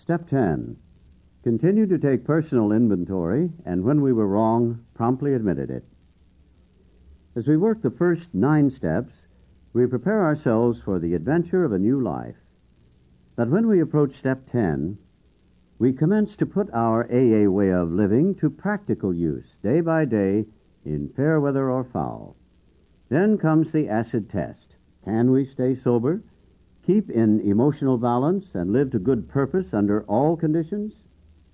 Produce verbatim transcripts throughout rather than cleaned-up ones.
Step ten. Continue to take personal inventory, and when we were wrong, promptly admitted it. As we work the first nine steps, we prepare ourselves for the adventure of a new life. But when we approach step ten, we commence to put our A A way of living to practical use, day by day, in fair weather or foul. Then comes the acid test. Can we stay sober, keep in emotional balance, and live to good purpose under all conditions?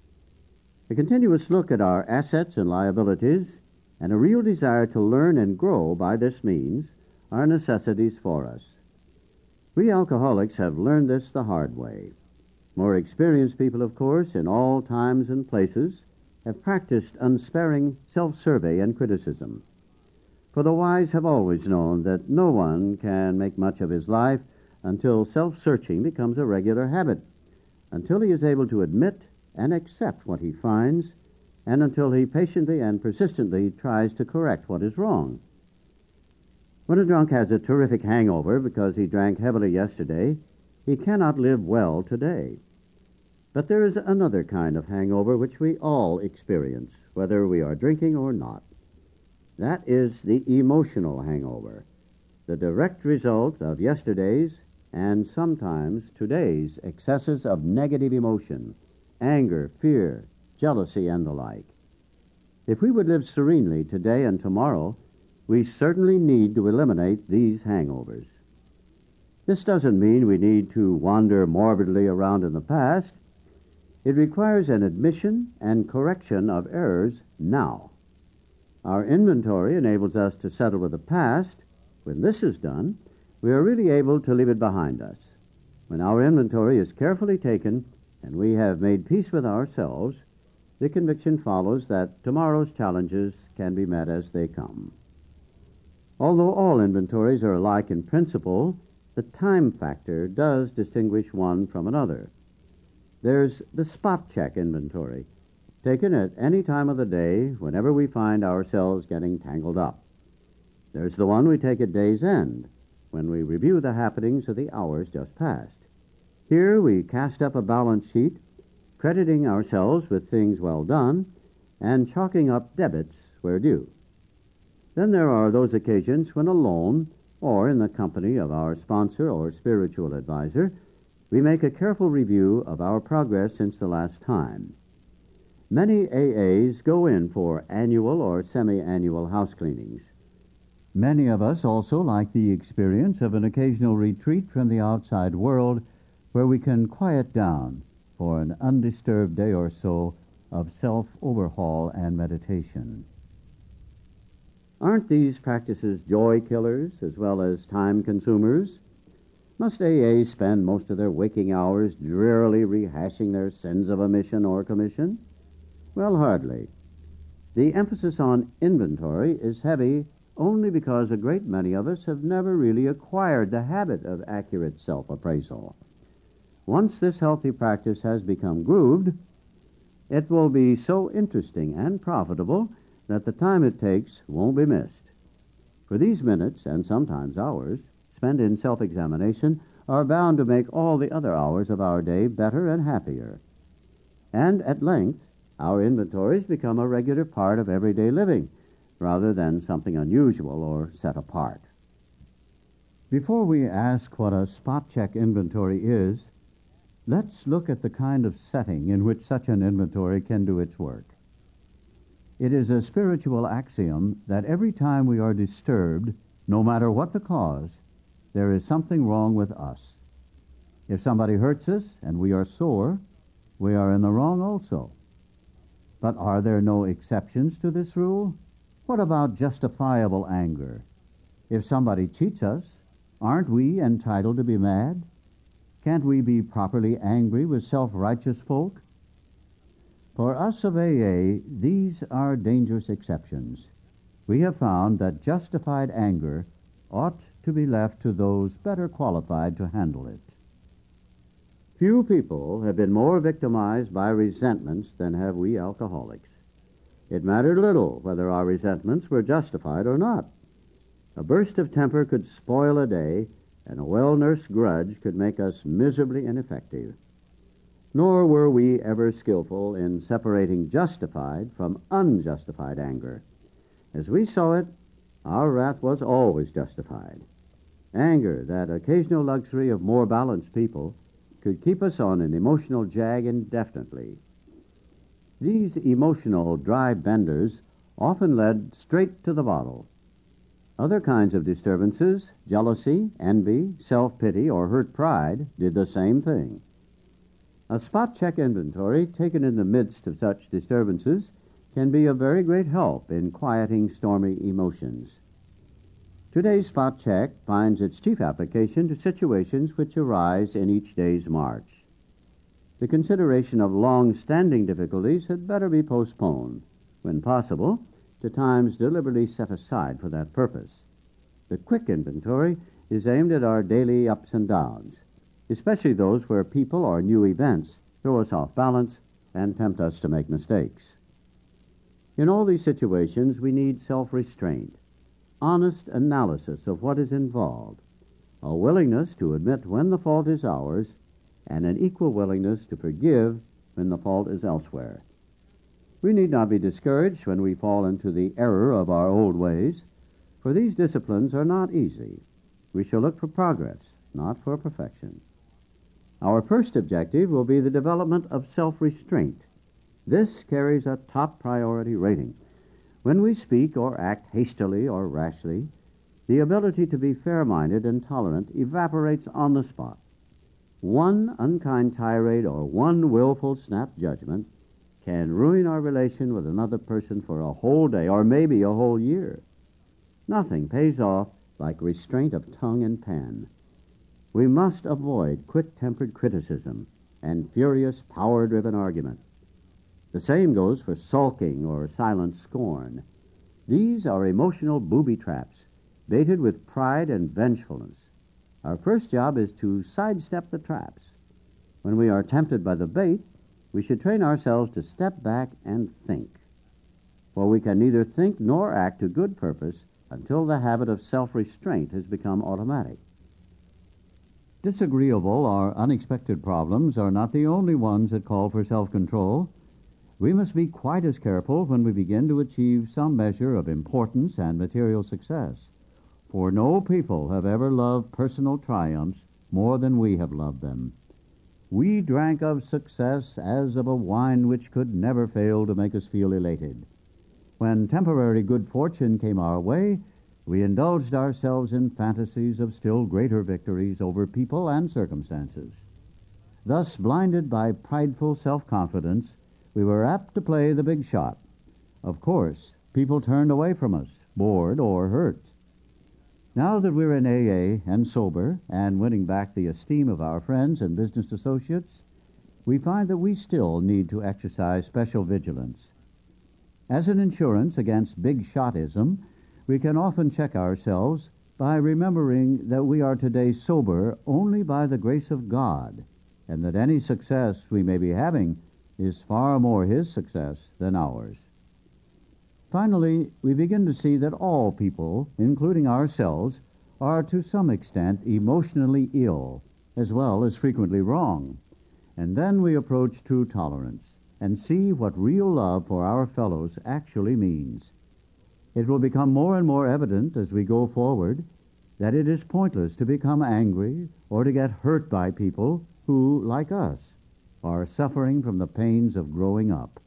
A continuous look at our assets and liabilities, and a real desire to learn and grow by this means, are necessities for us. We alcoholics have learned this the hard way. More experienced people, of course, in all times and places, have practiced unsparing self-survey and criticism. For the wise have always known that no one can make much of his life until self-searching becomes a regular habit, until he is able to admit and accept what he finds, and until he patiently and persistently tries to correct what is wrong. When a drunk has a terrific hangover because he drank heavily yesterday, he cannot live well today. But there is another kind of hangover which we all experience, whether we are drinking or not. That is the emotional hangover, the direct result of yesterday's and sometimes today's excesses of negative emotion, anger, fear, jealousy, and the like. If we would live serenely today and tomorrow, we certainly need to eliminate these hangovers. This doesn't mean we need to wander morbidly around in the past. It requires an admission and correction of errors now. Our inventory enables us to settle with the past. When this is done, we are really able to leave it behind us. When our inventory is carefully taken and we have made peace with ourselves, the conviction follows that tomorrow's challenges can be met as they come. Although all inventories are alike in principle, the time factor does distinguish one from another. There's the spot check inventory, taken at any time of the day whenever we find ourselves getting tangled up. There's the one we take at day's end, when we review the happenings of the hours just past. Here we cast up a balance sheet, crediting ourselves with things well done, and chalking up debits where due. Then there are those occasions when alone, or in the company of our sponsor or spiritual advisor, we make a careful review of our progress since the last time. Many A As go in for annual or semi-annual house cleanings. Many of us also like the experience of an occasional retreat from the outside world where we can quiet down for an undisturbed day or so of self-overhaul and meditation. Aren't these practices joy killers as well as time consumers? Must A As spend most of their waking hours drearily rehashing their sins of omission or commission? Well, hardly. The emphasis on inventory is heavy only because a great many of us have never really acquired the habit of accurate self-appraisal. Once this healthy practice has become grooved, it will be so interesting and profitable that the time it takes won't be missed. For these minutes, and sometimes hours, spent in self-examination are bound to make all the other hours of our day better and happier. And at length, our inventories become a regular part of everyday living, rather than something unusual or set apart. Before we ask what a spot check inventory is, let's look at the kind of setting in which such an inventory can do its work. It is a spiritual axiom that every time we are disturbed, no matter what the cause, there is something wrong with us. If somebody hurts us and we are sore, we are in the wrong also. But are there no exceptions to this rule? What about justifiable anger? If somebody cheats us, aren't we entitled to be mad? Can't we be properly angry with self-righteous folk? For us of A A, these are dangerous exceptions. We have found that justified anger ought to be left to those better qualified to handle it. Few people have been more victimized by resentments than have we alcoholics. It mattered little whether our resentments were justified or not. A burst of temper could spoil a day, and a well-nursed grudge could make us miserably ineffective. Nor were we ever skillful in separating justified from unjustified anger. As we saw it, our wrath was always justified. Anger, that occasional luxury of more balanced people, could keep us on an emotional jag indefinitely. These emotional dry benders often led straight to the bottle. Other kinds of disturbances, jealousy, envy, self-pity, or hurt pride, did the same thing. A spot check inventory taken in the midst of such disturbances can be of very great help in quieting stormy emotions. Today's spot check finds its chief application to situations which arise in each day's march. The consideration of long-standing difficulties had better be postponed, when possible, to times deliberately set aside for that purpose. The quick inventory is aimed at our daily ups and downs, especially those where people or new events throw us off balance and tempt us to make mistakes. In all these situations, we need self-restraint, honest analysis of what is involved, a willingness to admit when the fault is ours, and an equal willingness to forgive when the fault is elsewhere. We need not be discouraged when we fall into the error of our old ways, for these disciplines are not easy. We shall look for progress, not for perfection. Our first objective will be the development of self-restraint. This carries a top priority rating. When we speak or act hastily or rashly, the ability to be fair-minded and tolerant evaporates on the spot. One unkind tirade or one willful snap judgment can ruin our relation with another person for a whole day or maybe a whole year. Nothing pays off like restraint of tongue and pen. We must avoid quick-tempered criticism and furious, power-driven argument. The same goes for sulking or silent scorn. These are emotional booby traps, baited with pride and vengefulness. Our first job is to sidestep the traps. When we are tempted by the bait, we should train ourselves to step back and think. For we can neither think nor act to good purpose until the habit of self-restraint has become automatic. Disagreeable or unexpected problems are not the only ones that call for self-control. We must be quite as careful when we begin to achieve some measure of importance and material success, for no people have ever loved personal triumphs more than we have loved them. We drank of success as of a wine which could never fail to make us feel elated. When temporary good fortune came our way, we indulged ourselves in fantasies of still greater victories over people and circumstances. Thus, blinded by prideful self-confidence, we were apt to play the big shot. Of course, people turned away from us, bored or hurt. Now that we're in A A and sober and winning back the esteem of our friends and business associates, we find that we still need to exercise special vigilance. As an insurance against big-shotism, we can often check ourselves by remembering that we are today sober only by the grace of God, and that any success we may be having is far more His success than ours. Finally, we begin to see that all people, including ourselves, are to some extent emotionally ill, as well as frequently wrong. And then we approach true tolerance and see what real love for our fellows actually means. It will become more and more evident as we go forward that it is pointless to become angry or to get hurt by people who, like us, are suffering from the pains of growing up.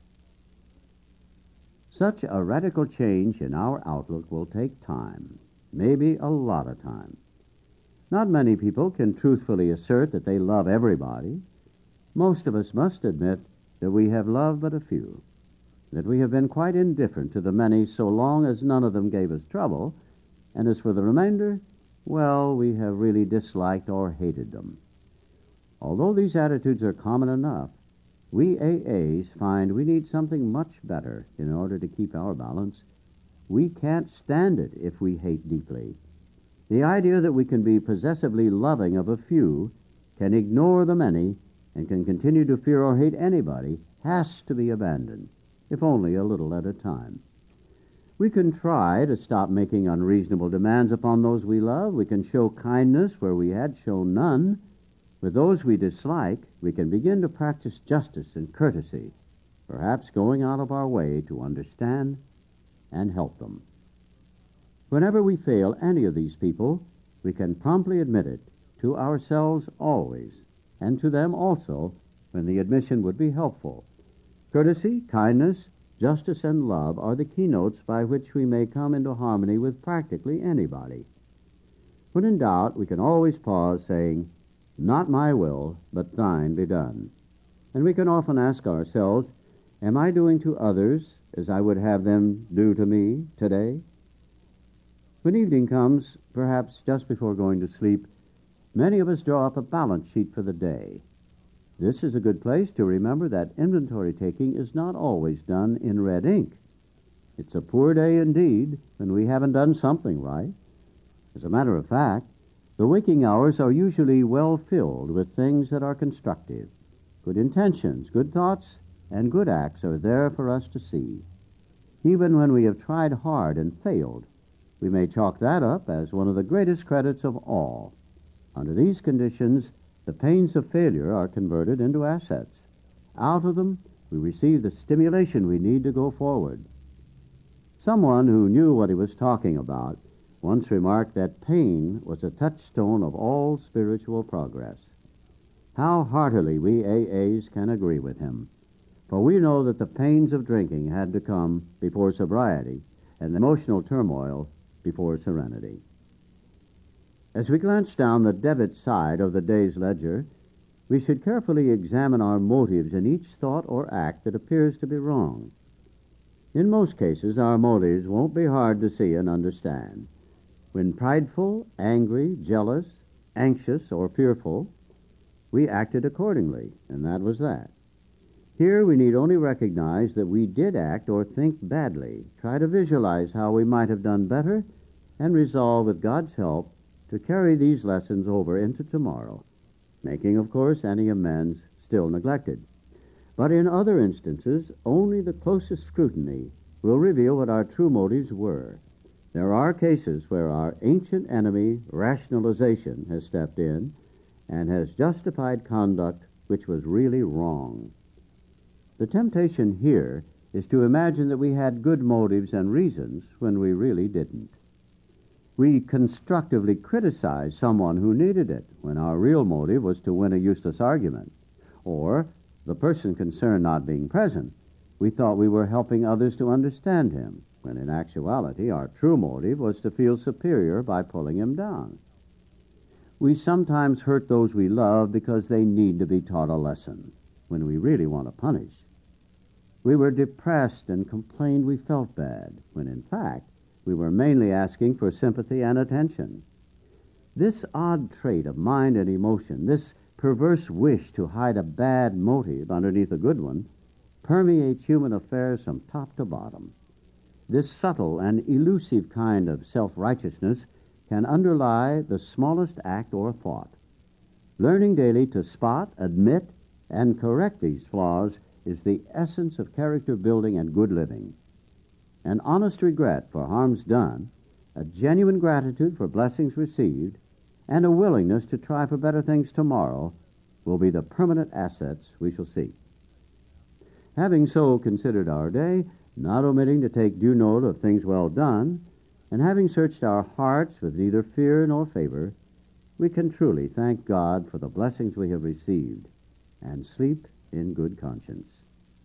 Such a radical change in our outlook will take time, maybe a lot of time. Not many people can truthfully assert that they love everybody. Most of us must admit that we have loved but a few, that we have been quite indifferent to the many so long as none of them gave us trouble, and as for the remainder, well, we have really disliked or hated them. Although these attitudes are common enough, we A As find we need something much better in order to keep our balance. We can't stand it if we hate deeply. The idea that we can be possessively loving of a few, can ignore the many, and can continue to fear or hate anybody has to be abandoned, if only a little at a time. We can try to stop making unreasonable demands upon those we love. We can show kindness where we had shown none. With those we dislike, we can begin to practice justice and courtesy, perhaps going out of our way to understand and help them. Whenever we fail any of these people, we can promptly admit it, to ourselves always, and to them also when the admission would be helpful. Courtesy, kindness, justice, and love are the keynotes by which we may come into harmony with practically anybody. When in doubt, we can always pause, saying, "Not my will, but thine be done." And we can often ask ourselves, am I doing to others as I would have them do to me today? When evening comes, perhaps just before going to sleep, many of us draw up a balance sheet for the day. This is a good place to remember that inventory taking is not always done in red ink. It's a poor day indeed when we haven't done something right. As a matter of fact, the waking hours are usually well filled with things that are constructive. Good intentions, good thoughts, and good acts are there for us to see. Even when we have tried hard and failed, we may chalk that up as one of the greatest credits of all. Under these conditions, the pains of failure are converted into assets. Out of them, we receive the stimulation we need to go forward. Someone who knew what he was talking about once remarked that pain was a touchstone of all spiritual progress. How heartily we A As can agree with him, for we know that the pains of drinking had to come before sobriety and the emotional turmoil before serenity. As we glance down the debit side of the day's ledger, we should carefully examine our motives in each thought or act that appears to be wrong. In most cases, our motives won't be hard to see and understand. When prideful, angry, jealous, anxious, or fearful, we acted accordingly, and that was that. Here we need only recognize that we did act or think badly, try to visualize how we might have done better, and resolve with God's help to carry these lessons over into tomorrow, making, of course, any amends still neglected. But in other instances, only the closest scrutiny will reveal what our true motives were. There are cases where our ancient enemy, rationalization, has stepped in and has justified conduct which was really wrong. The temptation here is to imagine that we had good motives and reasons when we really didn't. We constructively criticize someone who needed it when our real motive was to win a useless argument. Or, the person concerned not being present, we thought we were helping others to understand him, when in actuality our true motive was to feel superior by pulling him down. We sometimes hurt those we love because they need to be taught a lesson, when we really want to punish. We were depressed and complained we felt bad, when in fact we were mainly asking for sympathy and attention. This odd trait of mind and emotion, this perverse wish to hide a bad motive underneath a good one, permeates human affairs from top to bottom. This subtle and elusive kind of self-righteousness can underlie the smallest act or thought. Learning daily to spot, admit, and correct these flaws is the essence of character building and good living. An honest regret for harms done, a genuine gratitude for blessings received, and a willingness to try for better things tomorrow will be the permanent assets we shall seek. Having so considered our day, not omitting to take due note of things well done, and having searched our hearts with neither fear nor favor, we can truly thank God for the blessings we have received and sleep in good conscience.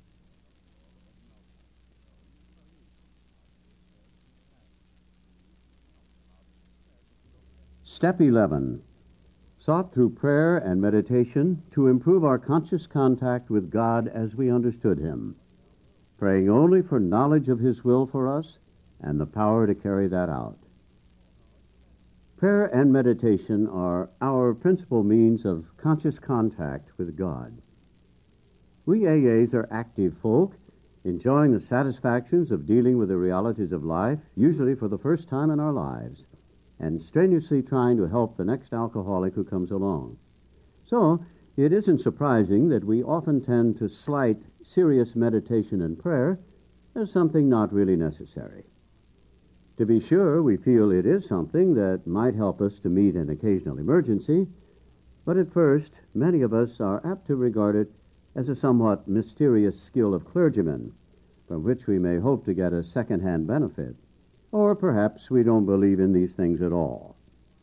Step eleven. Sought through prayer and meditation to improve our conscious contact with God as we understood Him, praying only for knowledge of His will for us and the power to carry that out. Prayer and meditation are our principal means of conscious contact with God. We A As are active folk, enjoying the satisfactions of dealing with the realities of life, usually for the first time in our lives, and strenuously trying to help the next alcoholic who comes along. So, it isn't surprising that we often tend to slight serious meditation and prayer as something not really necessary. To be sure, we feel it is something that might help us to meet an occasional emergency, But at first, many of us are apt to regard it as a somewhat mysterious skill of clergymen, from which we may hope to get a second-hand benefit. Or perhaps we don't believe in these things at all.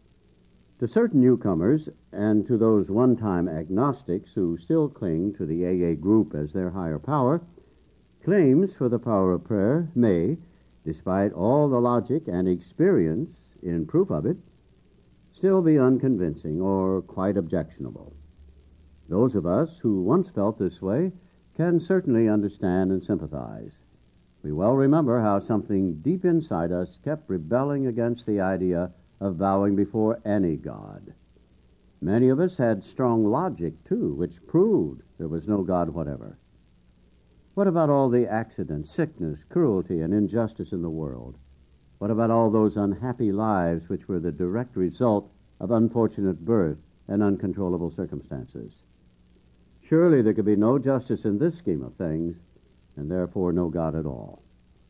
To certain newcomers, and to those one-time agnostics who still cling to the A A group as their higher power, claims for the power of prayer may, despite all the logic and experience in proof of it, still be unconvincing or quite objectionable. Those of us who once felt this way can certainly understand and sympathize. We well remember how something deep inside us kept rebelling against the idea of bowing before any god. Many of us had strong logic, too, which proved there was no God whatever. What about all the accidents, sickness, cruelty, and injustice in the world? What about all those unhappy lives which were the direct result of unfortunate birth and uncontrollable circumstances? Surely there could be no justice in this scheme of things, and therefore no God at all.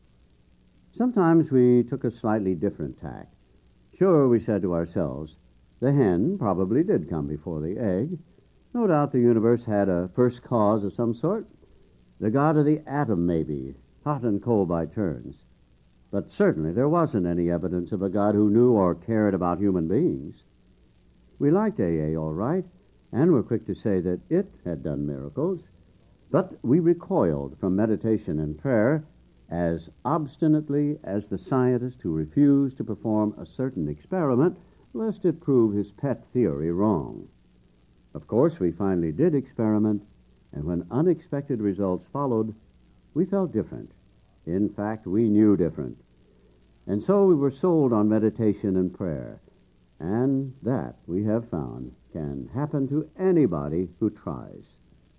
Sometimes we took a slightly different tack. Sure, we said to ourselves, the hen probably did come before the egg. No doubt the universe had a first cause of some sort. The God of the atom, maybe, hot and cold by turns. But certainly there wasn't any evidence of a God who knew or cared about human beings. We liked A A all right, and were quick to say that it had done miracles, but we recoiled from meditation and prayer as obstinately as the scientist who refused to perform a certain experiment lest it prove his pet theory wrong. Of course, we finally did experiment, and when unexpected results followed, we felt different. In fact, we knew different. And so we were sold on meditation and prayer, and that, we have found, can happen to anybody who tries.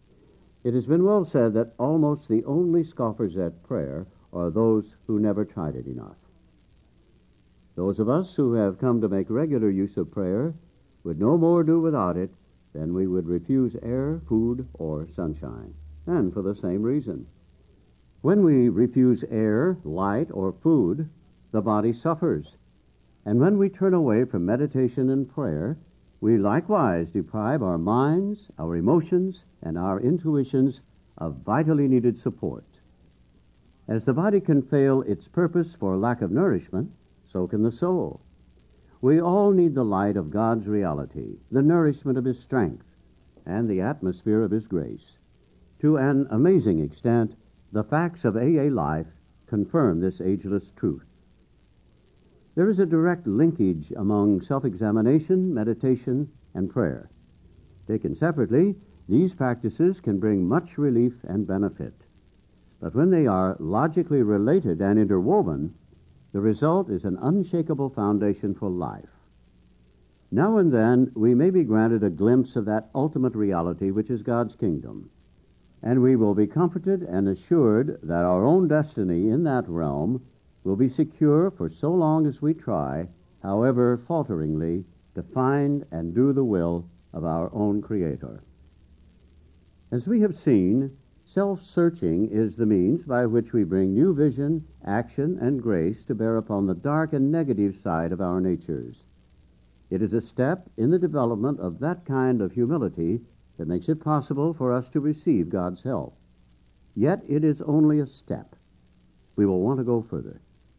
It has been well said that almost the only scoffers at prayer are those who never tried it enough. Those of us who have come to make regular use of prayer would no more do without it than we would refuse air, food, or sunshine, and for the same reason. When we refuse air, light, or food, the body suffers. And when we turn away from meditation and prayer, we likewise deprive our minds, our emotions, and our intuitions of vitally needed support. As the body can fail its purpose for lack of nourishment, so can the soul. We all need the light of God's reality, the nourishment of His strength, and the atmosphere of His grace. To an amazing extent, the facts of A A life confirm this ageless truth. There is a direct linkage among self-examination, meditation, and prayer. Taken separately, these practices can bring much relief and benefit. But when they are logically related and interwoven, the result is an unshakable foundation for life. Now and then, we may be granted a glimpse of that ultimate reality which is God's kingdom, and we will be comforted and assured that our own destiny in that realm will be secure for so long as we try, however falteringly, to find and do the will of our own Creator. As we have seen, self-searching is the means by which we bring new vision, action, and grace to bear upon the dark and negative side of our natures. It is a step in the development of that kind of humility that makes it possible for us to receive God's help. Yet it is only a step. We will want to go further.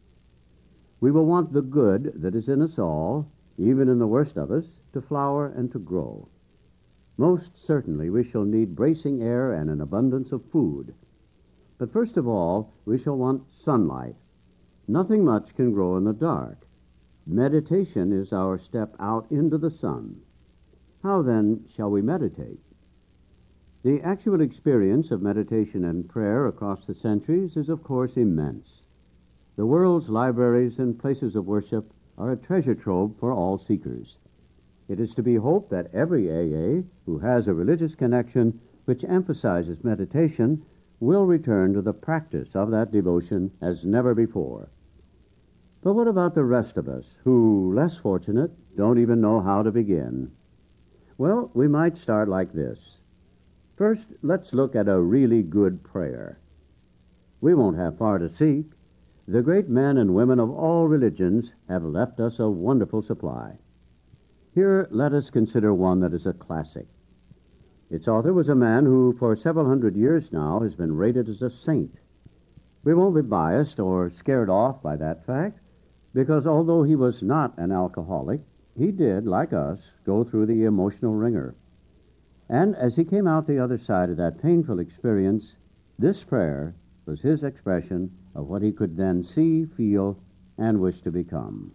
We will want the good that is in us all, even in the worst of us, to flower and to grow. Most certainly we shall need bracing air and an abundance of food. But first of all, we shall want sunlight. Nothing much can grow in the dark. Meditation is our step out into the sun. How then shall we meditate? The actual experience of meditation and prayer across the centuries is, of course, immense. The world's libraries and places of worship are a treasure trove for all seekers. It is to be hoped that every A A who has a religious connection which emphasizes meditation will return to the practice of that devotion as never before. But what about the rest of us who, less fortunate, don't even know how to begin? Well, we might start like this. First, let's look at a really good prayer. We won't have far to seek. The great men and women of all religions have left us a wonderful supply. Here, let us consider one that is a classic. Its author was a man who, for several hundred years now, has been rated as a saint. We won't be biased or scared off by that fact, because although he was not an alcoholic, he did, like us, go through the emotional wringer. And as he came out the other side of that painful experience, this prayer was his expression of what he could then see, feel, and wish to become.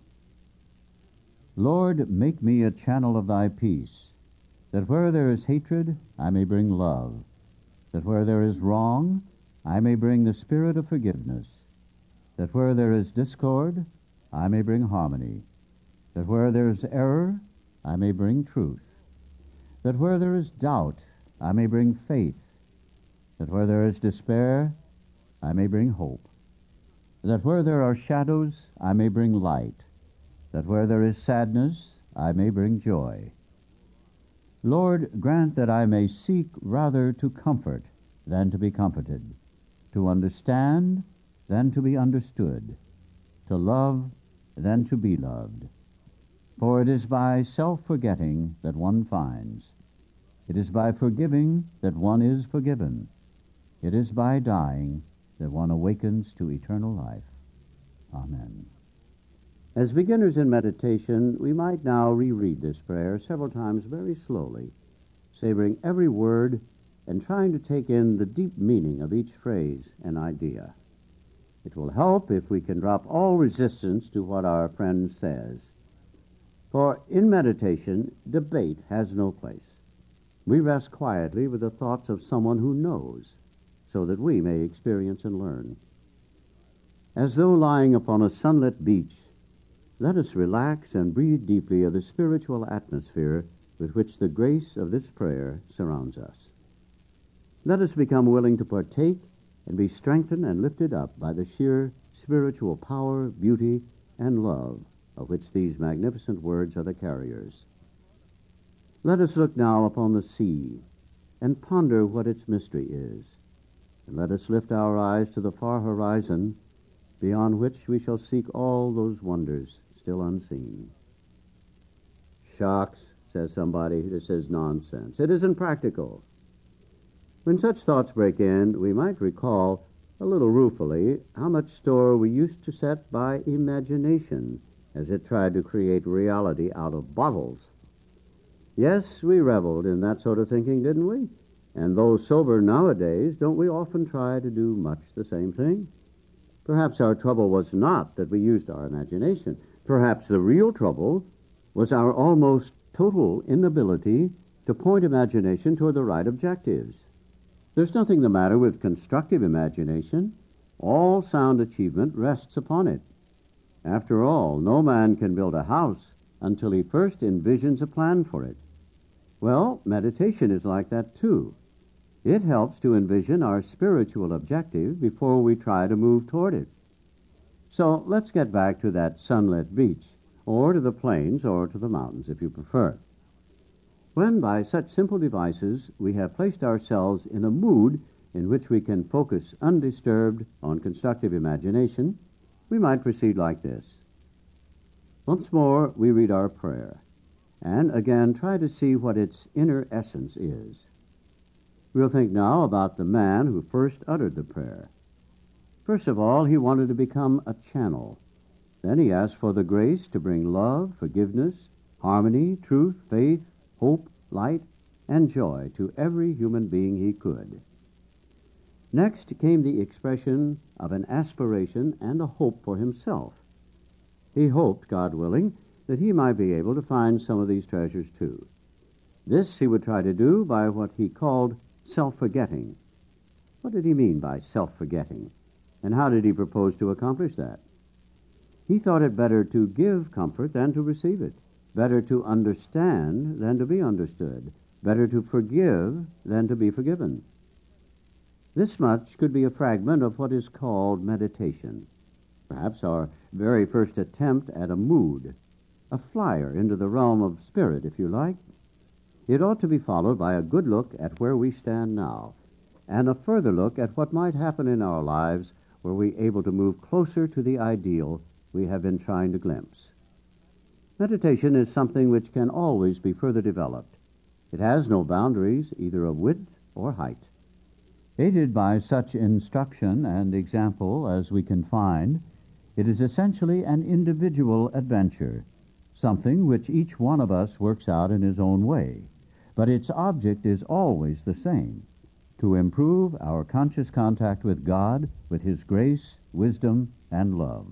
Lord, make me a channel of thy peace, that where there is hatred, I may bring love, that where there is wrong, I may bring the spirit of forgiveness, that where there is discord, I may bring harmony, that where there is error, I may bring truth, that where there is doubt, I may bring faith, that where there is despair, I may bring hope, that where there are shadows, I may bring light, that where there is sadness, I may bring joy. Lord, grant that I may seek rather to comfort than to be comforted, to understand than to be understood, to love than to be loved. For it is by self-forgetting that one finds. It is by forgiving that one is forgiven. It is by dying that one awakens to eternal life. Amen. As beginners in meditation, we might now reread this prayer several times very slowly, savoring every word and trying to take in the deep meaning of each phrase and idea. It will help if we can drop all resistance to what our friend says. For in meditation, debate has no place. We rest quietly with the thoughts of someone who knows, so that we may experience and learn. As though lying upon a sunlit beach, let us relax and breathe deeply of the spiritual atmosphere with which the grace of this prayer surrounds us. Let us become willing to partake and be strengthened and lifted up by the sheer spiritual power, beauty, and love of which these magnificent words are the carriers. Let us look now upon the sea and ponder what its mystery is, and let us lift our eyes to the far horizon, beyond which we shall seek all those wonders still unseen. Shucks, says somebody, this is nonsense. It isn't practical. When such thoughts break in, we might recall, a little ruefully, how much store we used to set by imagination as it tried to create reality out of bottles. Yes, we reveled in that sort of thinking, didn't we? And though sober nowadays, don't we often try to do much the same thing? Perhaps our trouble was not that we used our imagination. Perhaps the real trouble was our almost total inability to point imagination toward the right objectives. There's nothing the matter with constructive imagination. All sound achievement rests upon it. After all, no man can build a house until he first envisions a plan for it. Well, meditation is like that too. It helps to envision our spiritual objective before we try to move toward it. So let's get back to that sunlit beach, or to the plains, or to the mountains, if you prefer. When, by such simple devices, we have placed ourselves in a mood in which we can focus undisturbed on constructive imagination, we might proceed like this. Once more, we read our prayer, and again try to see what its inner essence is. We'll think now about the man who first uttered the prayer. First of all, he wanted to become a channel. Then he asked for the grace to bring love, forgiveness, harmony, truth, faith, hope, light, and joy to every human being he could. Next came the expression of an aspiration and a hope for himself. He hoped, God willing, that he might be able to find some of these treasures too. This he would try to do by what he called self-forgetting. What did he mean by self-forgetting? And how did he propose to accomplish that? He thought it better to give comfort than to receive it, better to understand than to be understood, better to forgive than to be forgiven. This much could be a fragment of what is called meditation, perhaps our very first attempt at a mood, a flyer into the realm of spirit, if you like. It ought to be followed by a good look at where we stand now, and a further look at what might happen in our lives were we able to move closer to the ideal we have been trying to glimpse. Meditation is something which can always be further developed. It has no boundaries, either of width or height. Aided by such instruction and example as we can find, it is essentially an individual adventure, something which each one of us works out in his own way, but its object is always the same: to improve our conscious contact with God, with His grace, wisdom, and love.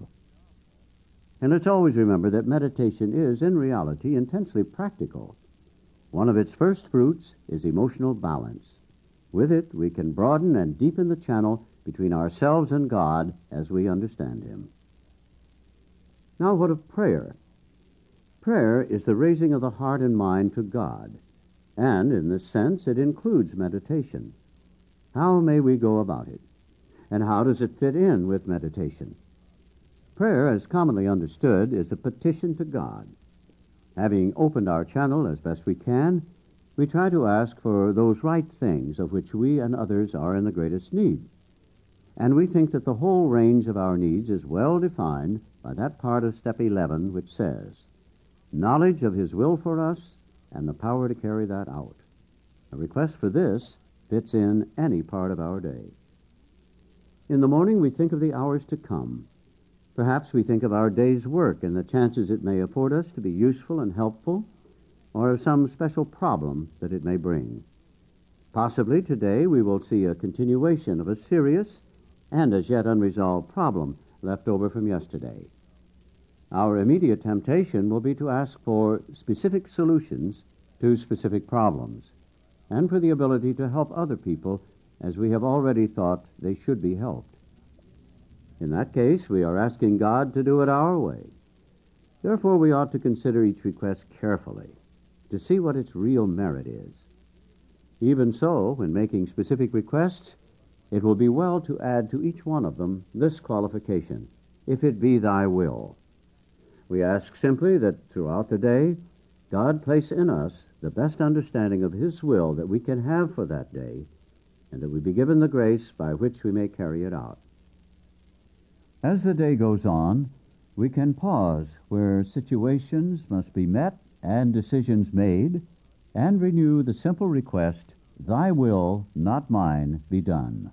And let's always remember that meditation is, in reality, intensely practical. One of its first fruits is emotional balance. With it, we can broaden and deepen the channel between ourselves and God as we understand Him. Now, what of prayer? Prayer is the raising of the heart and mind to God, and in this sense it includes meditation. How may we go about it? And how does it fit in with meditation? Prayer, as commonly understood, is a petition to God. Having opened our channel as best we can, we try to ask for those right things of which we and others are in the greatest need. And we think that the whole range of our needs is well defined by that part of step eleven which says, knowledge of His will for us and the power to carry that out. A request for this fits in any part of our day. In the morning, we think of the hours to come. Perhaps we think of our day's work and the chances it may afford us to be useful and helpful, or of some special problem that it may bring. Possibly today we will see a continuation of a serious and as yet unresolved problem left over from yesterday. Our immediate temptation will be to ask for specific solutions to specific problems, and for the ability to help other people as we have already thought they should be helped. In that case, we are asking God to do it our way. Therefore, we ought to consider each request carefully to see what its real merit is. Even so, when making specific requests, it will be well to add to each one of them this qualification: if it be thy will. We ask simply that throughout the day, God place in us the best understanding of His will that we can have for that day, and that we be given the grace by which we may carry it out. As the day goes on, we can pause where situations must be met and decisions made, and renew the simple request, thy will, not mine, be done.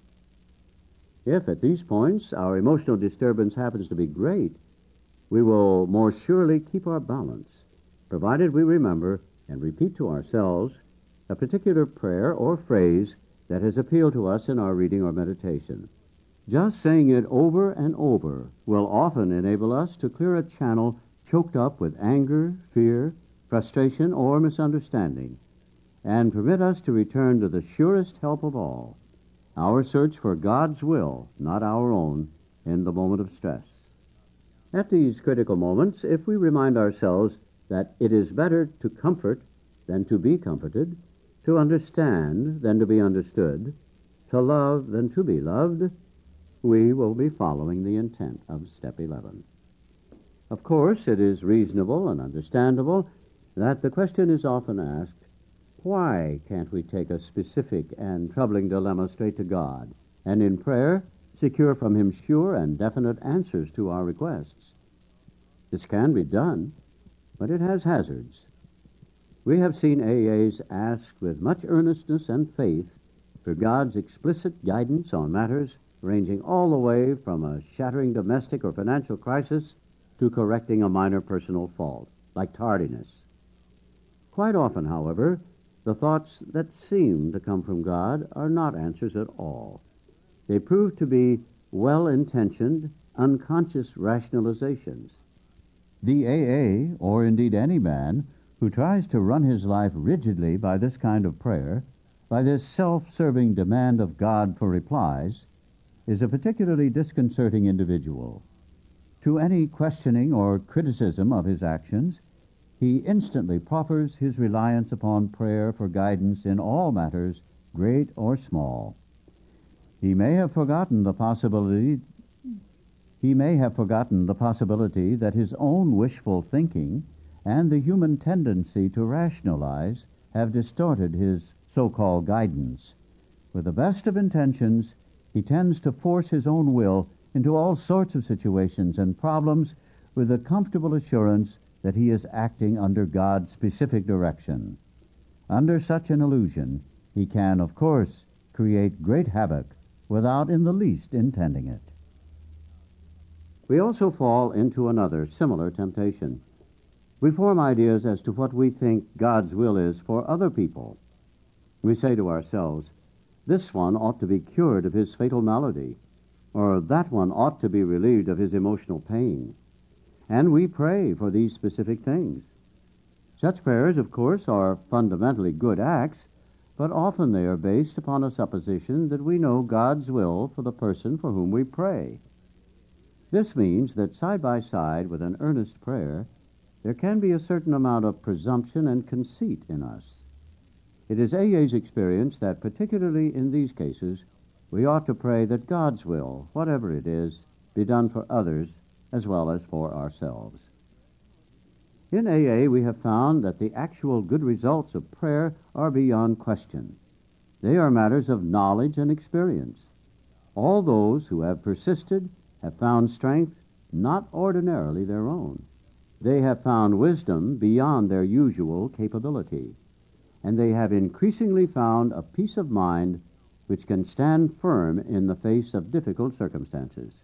If at these points our emotional disturbance happens to be great, we will more surely keep our balance, provided we remember and repeat to ourselves a particular prayer or phrase that has appealed to us in our reading or meditation. Just saying it over and over will often enable us to clear a channel choked up with anger, fear, frustration, or misunderstanding, and permit us to return to the surest help of all, our search for God's will, not our own, in the moment of stress. At these critical moments, if we remind ourselves that it is better to comfort than to be comforted, to understand than to be understood, to love than to be loved, we will be following the intent of step eleven. Of course, it is reasonable and understandable that the question is often asked, why can't we take a specific and troubling dilemma straight to God, and in prayer secure from Him sure and definite answers to our requests? This can be done, but it has hazards. We have seen A As ask with much earnestness and faith for God's explicit guidance on matters ranging all the way from a shattering domestic or financial crisis to correcting a minor personal fault, like tardiness. Quite often, however, the thoughts that seem to come from God are not answers at all. They prove to be well-intentioned, unconscious rationalizations. The A A, or indeed any man, who tries to run his life rigidly by this kind of prayer, by this self-serving demand of God for replies, is a particularly disconcerting individual. To any questioning or criticism of his actions, he instantly proffers his reliance upon prayer for guidance in all matters, great or small. He may have forgotten the possibility he may have forgotten the possibility that his own wishful thinking and the human tendency to rationalize have distorted his so-called guidance. With the best of intentions, he tends to force his own will into all sorts of situations and problems with the comfortable assurance that he is acting under God's specific direction. Under such an illusion, he can, of course, create great havoc without in the least intending it. We also fall into another similar temptation. We form ideas as to what we think God's will is for other people. We say to ourselves, this one ought to be cured of his fatal malady, or that one ought to be relieved of his emotional pain. And we pray for these specific things. Such prayers, of course, are fundamentally good acts, but often they are based upon a supposition that we know God's will for the person for whom we pray. This means that side by side with an earnest prayer, there can be a certain amount of presumption and conceit in us. It is A A's experience that, particularly in these cases, we ought to pray that God's will, whatever it is, be done for others as well as for ourselves. In A A, we have found that the actual good results of prayer are beyond question. They are matters of knowledge and experience. All those who have persisted have found strength not ordinarily their own. They have found wisdom beyond their usual capability, and they have increasingly found a peace of mind which can stand firm in the face of difficult circumstances.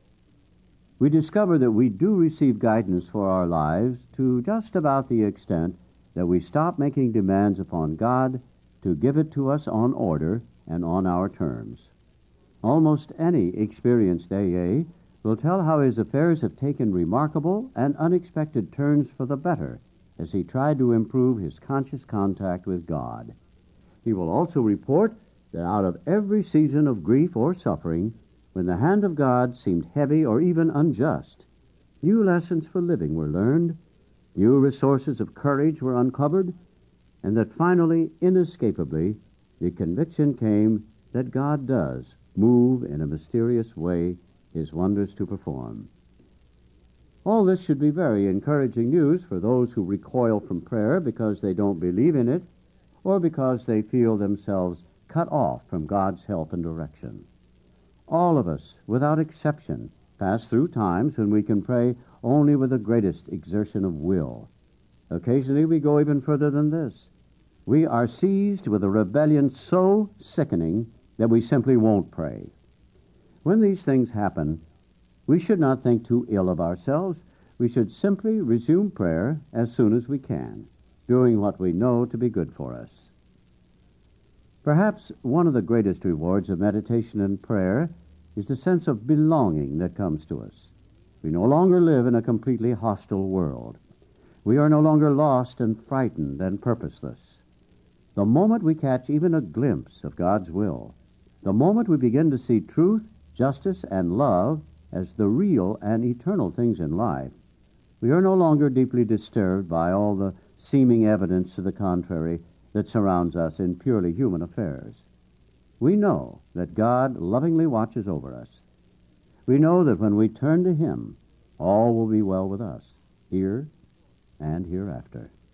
We discover that we do receive guidance for our lives to just about the extent that we stop making demands upon God to give it to us on order and on our terms. Almost any experienced A A will tell how his affairs have taken remarkable and unexpected turns for the better as he tried to improve his conscious contact with God. He will also report that out of every season of grief or suffering, when the hand of God seemed heavy or even unjust, new lessons for living were learned, new resources of courage were uncovered, and that finally, inescapably, the conviction came that God does move in a mysterious way his wonders to perform. All this should be very encouraging news for those who recoil from prayer because they don't believe in it or because they feel themselves cut off from God's help and direction. All of us, without exception, pass through times when we can pray only with the greatest exertion of will. Occasionally we go even further than this. We are seized with a rebellion so sickening that we simply won't pray. When these things happen, we should not think too ill of ourselves. We should simply resume prayer as soon as we can, doing what we know to be good for us. Perhaps one of the greatest rewards of meditation and prayer is the sense of belonging that comes to us. We no longer live in a completely hostile world. We are no longer lost and frightened and purposeless. The moment we catch even a glimpse of God's will, the moment we begin to see truth, justice, and love as the real and eternal things in life, we are no longer deeply disturbed by all the seeming evidence to the contrary that surrounds us in purely human affairs. We know that God lovingly watches over us. We know that when we turn to Him, all will be well with us, here and hereafter.